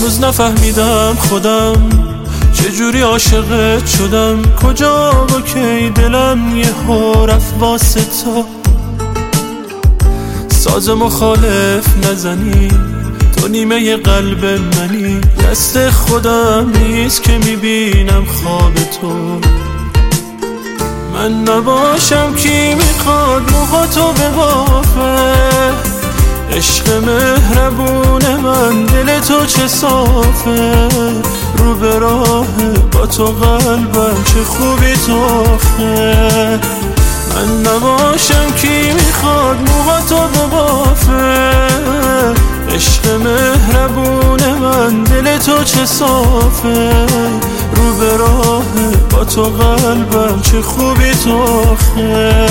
هنوز نفهمیدم خودم چجوری عاشقت شدم، کجا با کی دلم یه رفت واسه تو. ساز مخالف نزنی، تو نیمه قلب منی، دست خودم نیست که میبینم خواب تو. من نباشم کی میخواد موهاتو ببافه، عشق مهربون من دل تو چه صافه، رو به راه با تو قلبم چه خوبی تو آخه. من نباشم کی میخواد موهاتو ببافه، عشق مهربون من دل تو چه صافه، رو به راه با تو قلبم چه خوبی تو آخه.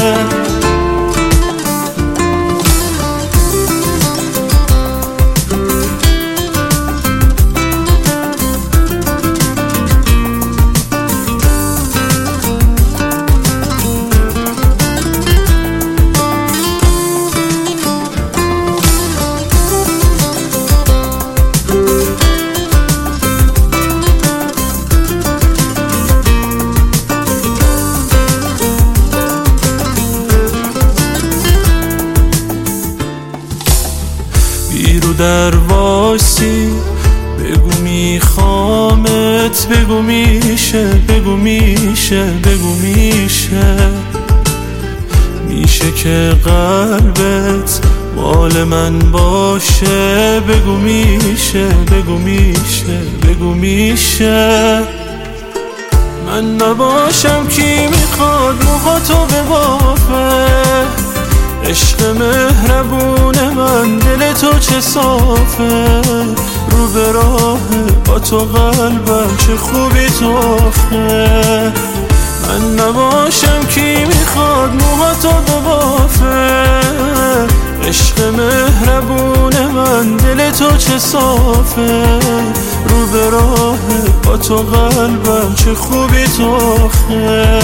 بیرو در وایسی بگو میخوامت، بگو میشه، بگو میشه، بگو میشه. میشه که قلبت مال من باشه، بگو میشه، بگو میشه، بگو میشه. من نباشم کی میخواد موهاتو ببافه، عشق مهربون من دل تو چه صافه، رو به راه با تو قلبم چه خوبی تو آخه. من نباشم کی میخواد موهاتو ببافه، عشق مهربون من دل تو چه صافه، رو به راه با تو قلبم چه خوبی تو آخه.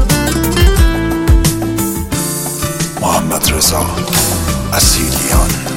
محمد رضا اصیلیان.